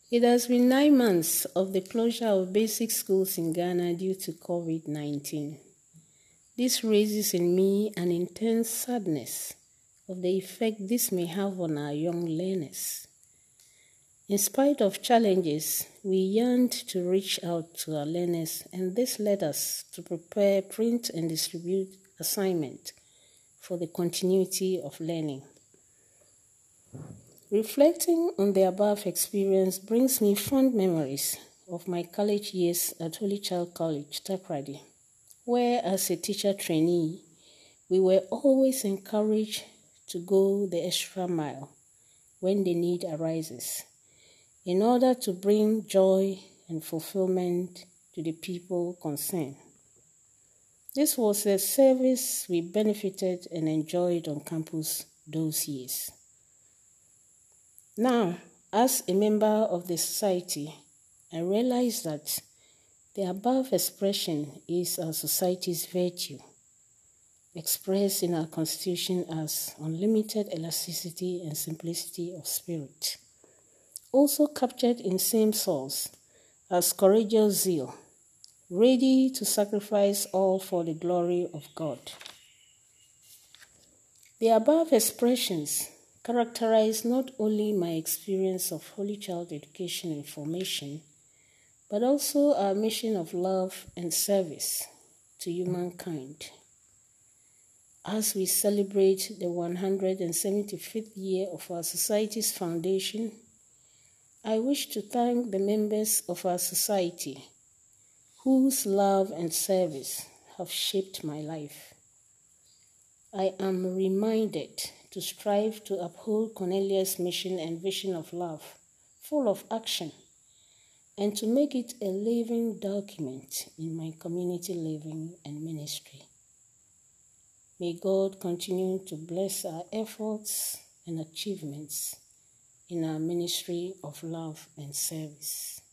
It has been 9 months of the closure of basic schools in Ghana due to COVID-19. This raises in me an intense sadness of the effect this may have on our young learners. In spite of challenges, we yearned to reach out to our learners, and this led us to prepare, print, and distribute assignments for the continuity of learning. Reflecting on the above experience brings me fond memories of my college years at Holy Child College, Takoradi, where as a teacher trainee, we were always encouraged to go the extra mile when the need arises, in order to bring joy and fulfillment to the people concerned. This was a service we benefited and enjoyed on campus those years. Now, as a member of the society, I realize that the above expression is our society's virtue, expressed in our constitution as unlimited elasticity and simplicity of spirit, also captured in same source as courageous zeal, ready to sacrifice all for the glory of God. The above expressions characterize not only my experience of Holy Child education and formation, but also our mission of love and service to humankind. As we celebrate the 175th year of our society's foundation, I wish to thank the members of our society whose love and service have shaped my life. I am reminded to strive to uphold Cornelius' mission and vision of love, full of action, and to make it a living document in my community living and ministry. May God continue to bless our efforts and achievements in our ministry of love and service.